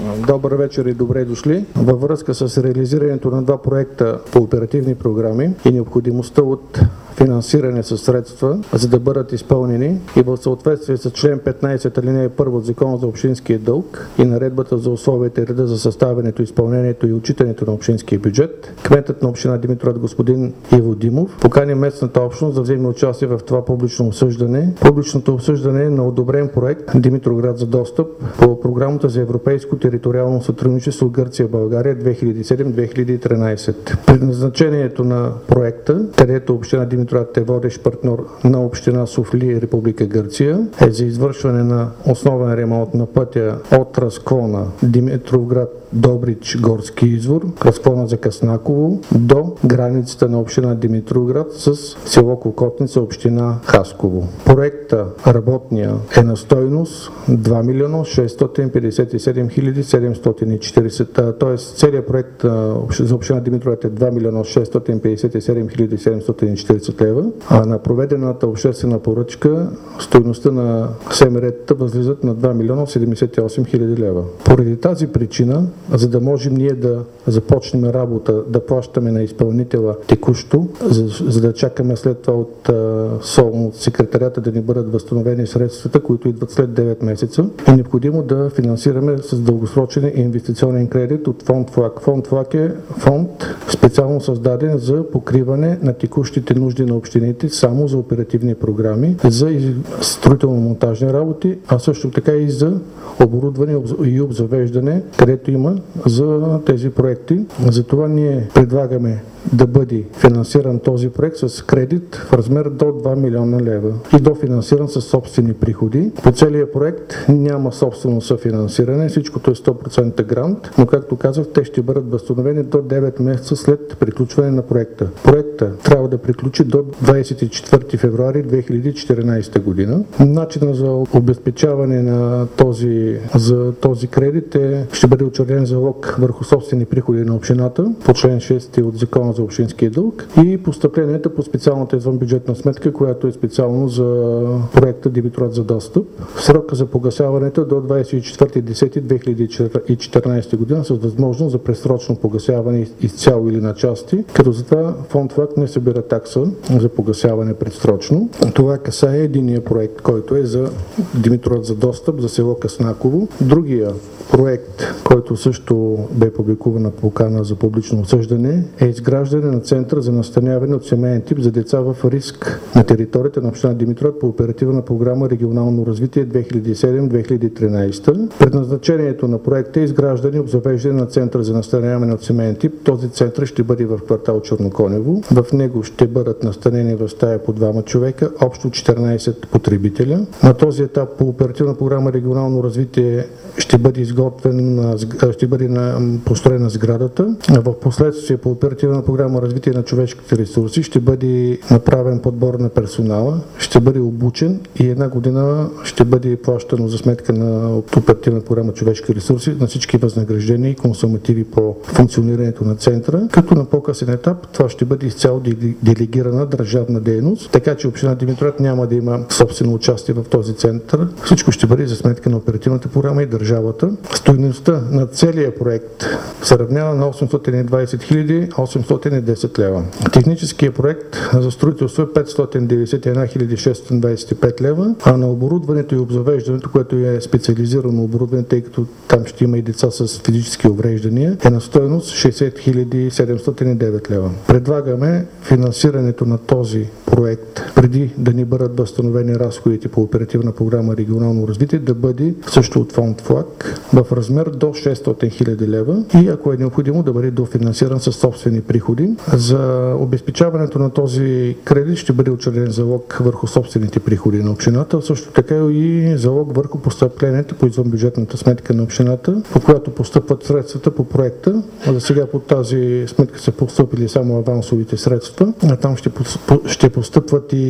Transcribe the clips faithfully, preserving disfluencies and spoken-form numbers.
Добър вечер и добре дошли. Във връзка с реализирането на два проекта по оперативни програми и необходимостта от финансиране със средства, за да бъдат изпълнени и в съответствие с член петнайсет алинея първа от Закона за общинския дълг и наредбата за условията и реда за съставянето, изпълнението и отчитането на общинския бюджет, кметът на община Димитровград господин Иво Димов покани местната общност да вземе участие в това публично обсъждане. Публичното обсъждане е на одобрен проект Димитровград за достъп по програмата за европейско териториално сътрудничество Гърция-България две хиляди и седем - две хиляди и тринайсет. Предназначението на проекта, където община Димитровград е водещ партньор на община Софли, Република Гърция, е за извършване на основен ремонт на пътя от разклона Димитровград Добрич Горски извор, разклона за Къснаково до границата на община Димитровград с село Кокотница, община Хасково. Проекта работния е на стойност два милиона шестстотин петдесет и седем хиляди седемстотин и четирийсет, т.е. целият проект за община Димитровград е два милиона шестстотин петдесет и седем хиляди седемстотин и четирийсет лева, а на проведената обществена поръчка стойността на СМР-та възлизат на два милиона седемдесет и осем хиляди лева. Поради тази причина, за да можем ние да започнем работа, да плащаме на изпълнителя текущо, за, за да чакаме след това от СОЛ, от секретарията да ни бъдат възстановени средствата, които идват след девет месеца, е необходимо да финансираме с дългосрочен инвестиционен кредит от фонд ФЛАГ. Фонд ФЛАГ е фонд специално създаден за покриване на текущите нужди на общините само за оперативни програми, за строително-монтажни работи, а също така и за оборудване и обзавеждане, където има за тези проекти. Затова ние предлагаме да бъде финансиран този проект с кредит в размер до два милиона лева и дофинансиран с собствени приходи. По целия проект няма собствено съфинансиране, всичкото е сто процента грант, но както казах, те ще бъдат възстановени до девет месеца след приключване на проекта. Проекта трябва да приключи до двайсет и четвърти февруари две хиляди и четиринайсета година. Начинът за обезпечаване на този, за този кредит е, ще бъде учреден залог върху собствени приходи на общината по член шести от Закона за общинския дълг и постъпленията по специалната извънбюджетна сметка, която е специално за проекта Димитровград за достъп. Срока за погасяването до двайсет и четвърти октомври две хиляди и четиринайсета година с възможност за пресрочно погасяване изцяло или на части, като затова фонд ФЛАГ не събира такса за погасяване предсрочно. Това касае единия проект, който е за Димитровград за достъп за село Къснаково. Другия проект, който също бе публикуван на покана за публично обсъждане, е изграждане на център за настаняване от семейен тип за деца в риск на територията на община Димитровград по оперативна програма Регионално развитие две хиляди и седем - две хиляди и тринайсета. Предназначението на проекта е изграждане и обзавеждане на център за настаняване от семейен тип. Този център ще бъде в квартал Черноконево. В него ще бъдат настанени в стая по двама човека, общо четиринайсет потребителя. На този етап по оперативна програма Регионално развитие ще бъде изготвен, ще бъде построена сградата. В последствие по оперативна програма Развитие на човешките ресурси ще бъде направен подбор на персонала, ще бъде обучен и една година ще бъде плащано за сметка на оперативна програма Човешки ресурси на всички възнаграждения и консумативи по функционирането на центъра, като на по-късен етап това ще бъде изцяло делегирана държавна дейност, така че община Димитровград няма да има собствено участие в този център. Всичко ще бъде за сметка на оперативната програма и държавата. Стойността на целия проект се равнява на осемстотин и двайсет хиляди осемстотин и десет лева. Техническият проект за строителство е петстотин деветдесет и една хиляди шестстотин двайсет и пет лева, а на оборудването и обзавеждането, което е специализирано оборудване, тъй като там ще има и деца с физически увреждания, е на стойност шейсет хиляди седемстотин и девет лева. Предлагаме финансирането на този проект, преди да ни бъдат възстановени разходите по оперативна програма Регионално развитие, да бъде също от фонд ФЛАГ в размер до шестстотин хиляди лева и ако е необходимо да бъде дофинансиран със собствени приходи. За обезпечаването на този кредит ще бъде учреден залог върху собствените приходи на общината, също така и залог върху постъпленията по извънбюджетната сметка на общината, по която постъпват средствата по проекта. За сега по тази сметка са постъпили само авансовите средства, а там ще, ще постъпват и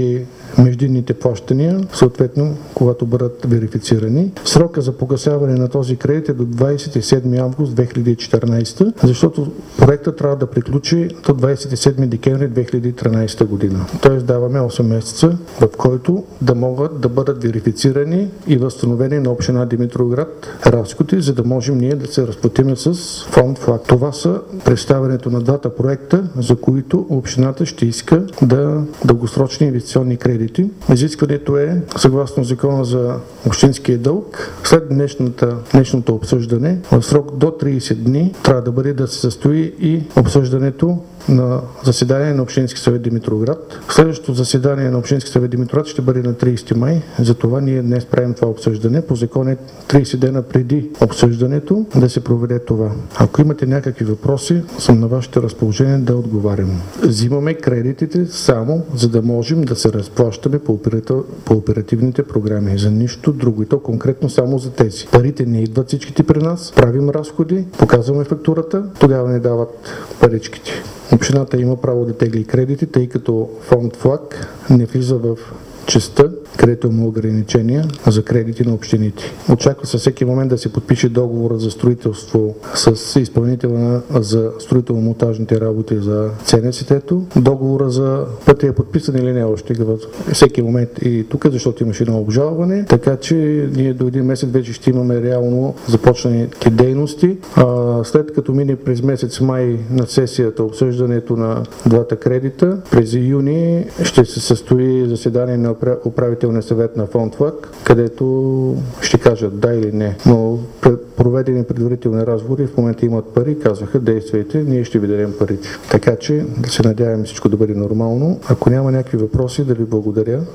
междинните плащания, съответно, когато бъдат верифицирани. Срока за погасяване на този кредит е до двадесет и седми август две хиляди и четиринадесета, защото проектът трябва да приключи до двадесет и седми декември две хиляди и тринадесета година. Тоест даваме осем месеца, в който да могат да бъдат верифицирани и възстановени на община Димитровград разходи, за да можем ние да се разплатим с фонд ФЛАГ. Това са представянето на двата проекта, за които общината ще иска да дългосрочни инвестиционни кредити. Изискването е, съгласно закона за общинския дълг, след днешната, днешното обсъждане, в срок до тридесет дни трябва да бъде да се състои и обсъждането на заседание на Общински съвет Димитровград. Следващото заседание на Общински съвет Димитровград ще бъде на тридесети май, затова ние днес правим това обсъждане. По закон е тридесет дена преди обсъждането да се проведе това. Ако имате някакви въпроси, съм на вашето разположение да отговарям. Взимаме кредитите само за да можем да се разплащаме по, оператив... по оперативните програми. За нищо друго. И то конкретно само за тези. Парите не идват всичките при нас, правим разходи, показваме фактурата, тогава не дават паричките. Общината има право да тегли кредити, тъй като фонд ФЛАГ не влиза в частта, където има ограничения за кредити на общините. Очаква се всеки момент да се подпише договора за строителство с изпълнителя за строително-монтажните работи за ЦНСТ-то. Договора за пътя е подписан или не още всеки момент и тук, защото имаше едно обжалване, така че ние до един месец вече ще имаме реално започнаните дейности. А, след като мине през месец май на сесията обсъждането на двата кредита, през юни ще се състои заседание на управителния съвет на фонд ФЛАГ, където ще кажат да или не. Но проведени предварителни разговори, в момента имат пари, казваха действайте, ние ще ви дадем парите. Така че да се надяваме всичко да бъде нормално. Ако няма някакви въпроси, да ви благодаря.